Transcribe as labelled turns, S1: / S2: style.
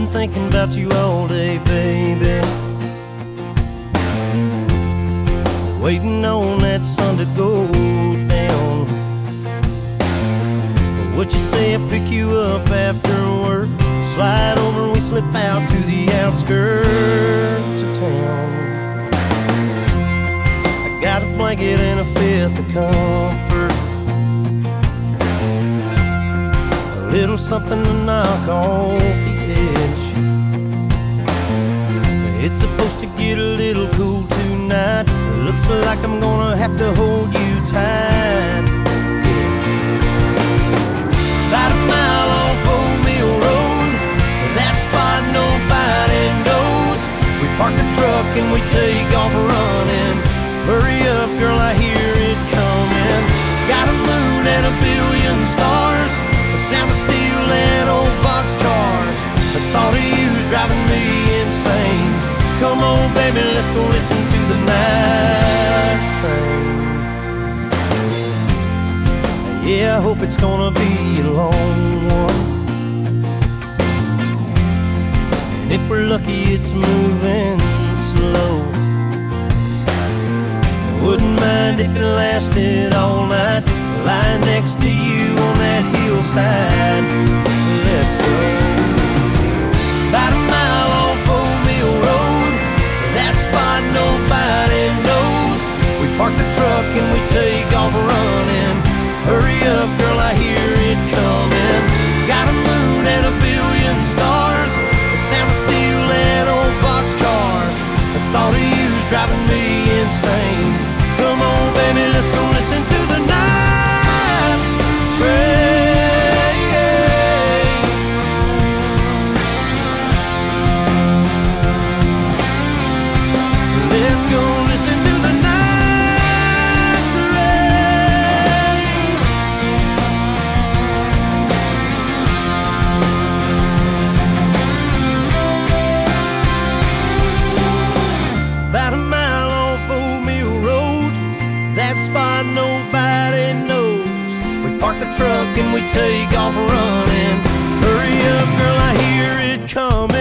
S1: been thinking about you all day, baby. Waiting on that sun to go down. What you say I pick you up after work? Slide over and we slip out to the outskirts of town. I got a blanket and a fifth of comfort, a little something to knock off the edge. It's supposed to get a little cool tonight. Looks like I'm gonna have to hold you tight. About a mile off Old Mill Road, that spot nobody knows. We park the truck and we take off running. Hurry up, girl, I hear it coming. Got a moon and a billion stars, the sound of steel and old boxcars. The thought of you's driving me insane. Come on, baby, let's go listen to the night train. Yeah, I hope it's gonna be a long one, and if we're lucky it's moving slow. Wouldn't mind if it lasted all night, lying next to you on that hillside. Let's go. About a mile off Old Mill Road, that spot nobody knows. We park the truck and we take off running. Hurry up, girl, I hear it coming. Got a moon and a billion stars, the sound of steel and old boxcars. The thought of you's driving me insane. Come on, baby, let's go listen to the night train. Let's go listen to the night train. About a mile off Old Mill Road, that spot nobody knows. We park the truck and we take off running. Hurry up, girl, I hear it coming.